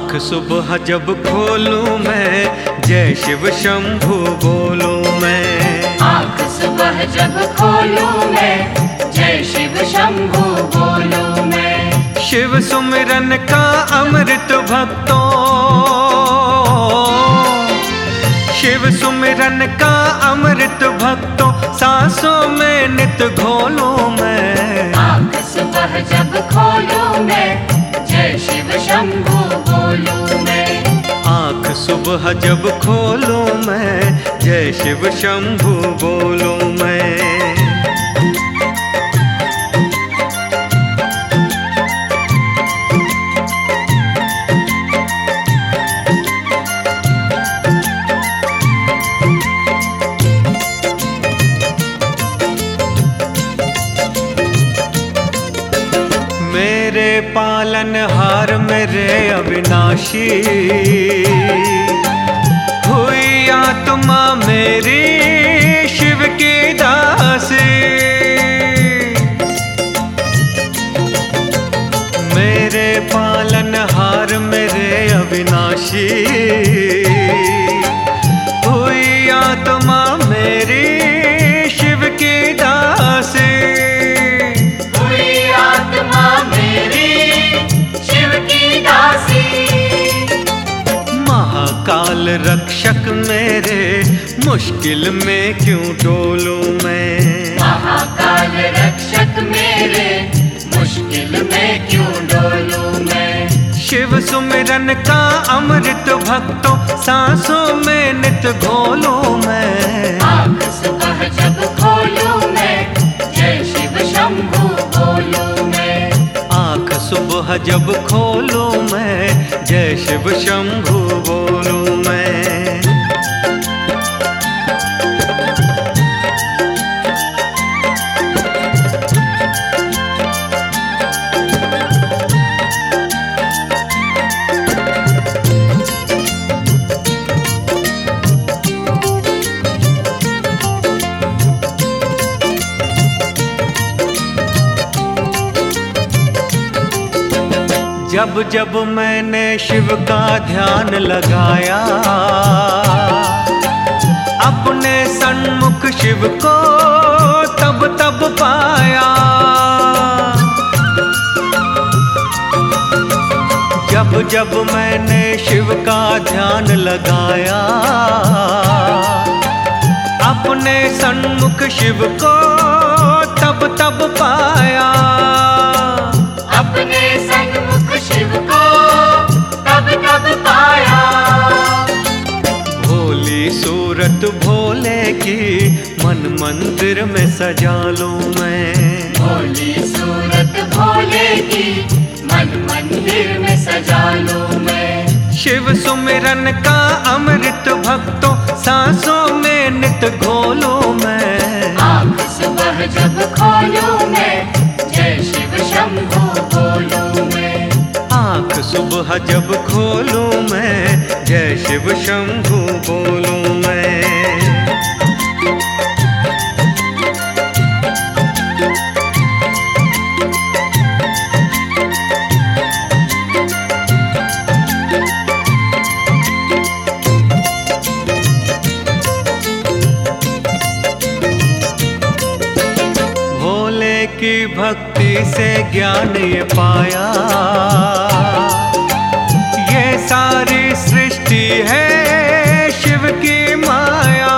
आँख सुबह जब खोलूं मैं, जय शिव शंभु बोलूं मैं। आँख सुबह जब खोलूं मैं, जय शिव शंभु बोलूं मैं। शिव सुमिरन का अमृत भक्तों, शिव सुमिरन का अमृत भक्तों, सांसों में नित घोलूं मैं। आँख सुबह जब खोलूं मैं, जय शिव शंभु बोलूं मैं। आँख सुबह जब खोलूं मैं, जय शिव शंभु बोलूं मैं। मेरे पालनहार मेरे अविनाशी, हुई आत्मा मेरी शिव की दासी। मेरे पालनहार मेरे अविनाशी, हुई आत्मा मेरी शिव की दासी। महाकाल रक्षक मेरे, मुश्किल में क्यों डोलूं मैं। महाकाल रक्षक मेरे, मुश्किल में क्यों डोलूं मैं। शिव सुमिरन का अमृत भक्तों, सांसों में नित घोलूं मैं। आँख सुबह जब खोलूं मैं, जय शिव शंभु बोलूं मैं। आँख सुबह जब खोलूं मैं, जय शिव शंभु बोलूं मैं। जब जब मैंने शिव का ध्यान लगाया, अपने सन्मुख शिव को तब तब पाया। जब जब मैंने शिव का ध्यान लगाया, अपने सन्मुख शिव को तब तब पाया। अपने सन्मुख शिव को तब तब पाया। भोली सूरत भोले की मन मंदिर में सजा लूं मैं। भोली सूरत भोले की मन मंदिर में सजा लूं मैं। शिव सुमिरन का अमृत भक्तों, सांसों में नित घोलूं मैं। आँख सुबह जब खोलूं मैं, जय शिव शंभु बोलूं मैं। आँख सुबह जब खोलूं मैं, जय शिव शंभु बोलूं मैं। भोले की भक्ति से ज्ञान ये पाया, ये सारी सृष्टि है शिव की माया।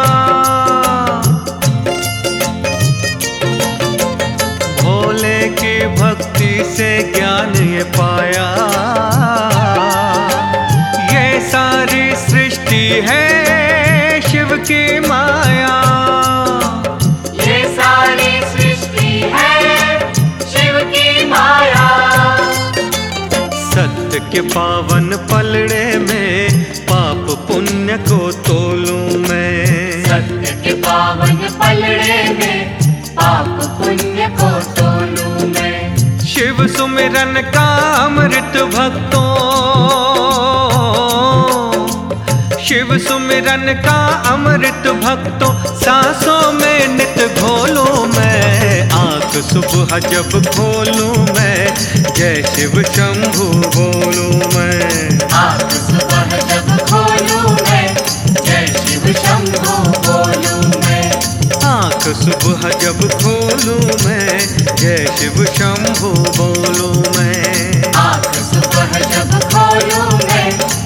भोले की भक्ति से ज्ञान ये पाया, ये सारी सृष्टि है शिव की माया। ये सारी सृष्टि है शिव की माया। सत्य के पावन पलड़े में पाप पुण्य को तोलूं मैं। सत्य के पावन पलड़े में पाप पुण्य को तोलूं मैं। शिव सुमिरन का अमृत भक्तों, शिव सुमिरन का अमृत भक्तों, सांसों में नित घोलूं मैं। आँख सुबह जब खोलूं मैं, जय शिव शंभु बोलूं मैं। आँख सुबह जब खोलूं मैं, जय शिव शंभू बोलूं मैं। आँख सुबह जब खोलूं मैं, जय शिव शंभू बोलूं मैं। आँख सुबह जब खोलूं मैं,